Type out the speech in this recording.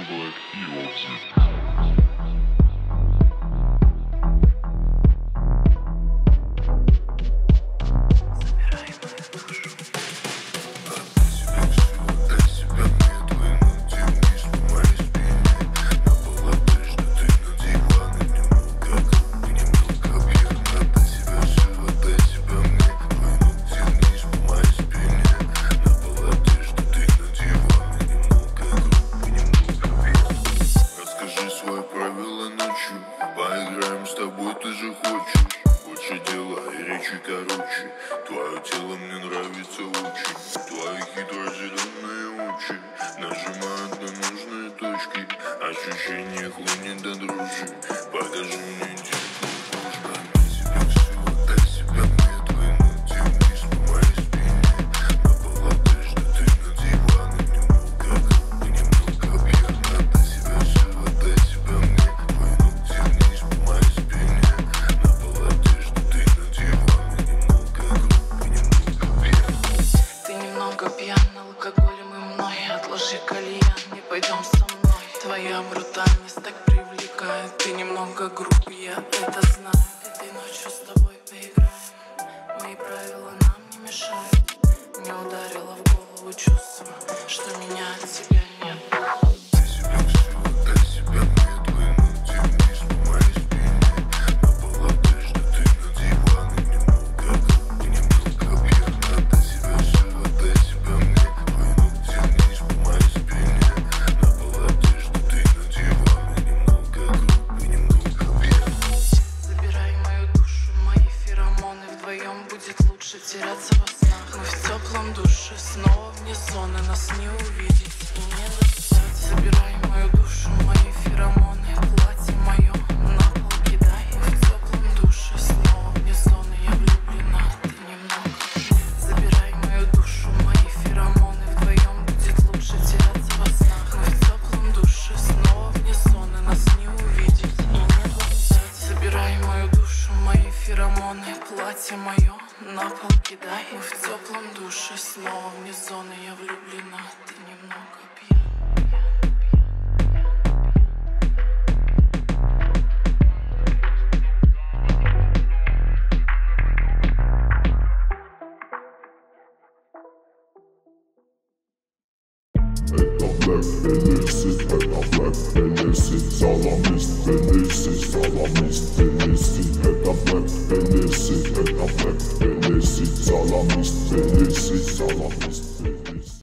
Black и Ozzy. Поиграем с тобой, ты же хочешь. Больше дела и речи короче. Твое тело мне нравится очень. Твои хитрые зеленые очи нажимают на нужные точки. Ощущение хлынет до дрожи. Покажи мне пьян алкоголем и мной. Отложи кальян, не пойдем со мной. Твоя брутальность так привлекает. Ты немного груб, я это знаю. Этой ночью с тобой поиграем. Мои правила нам не мешают. Мне ударило в голову чувство, что меня от тебя нет. Будет лучше теряться во снах. Мы в теплом душе, снова вне зоны. Нас не увидеть и не достать. Забирай мою душу, мои феромоны. Платье мое на пол кидай. Мы в теплом душе, снова вне зоны. Я влюблена, ты немного. Забирай мою душу, мои феромоны. Вдвоем будет лучше теряться во снах. Мы в теплом душе, снова вне зоны. Нас не увидеть и не достать. Забирай мою душу, мои феромоны. Платье мое на пол кидай. Мы в теплом душе, снова вне зоны. Я влюблена, ты немного пьян. Это Black Felicity, это Black Felicity, Саламист Felicity, Саламист Felicity, это Black Felicity, это Black Felicity, Саламист Felicity, Саламист Felicity.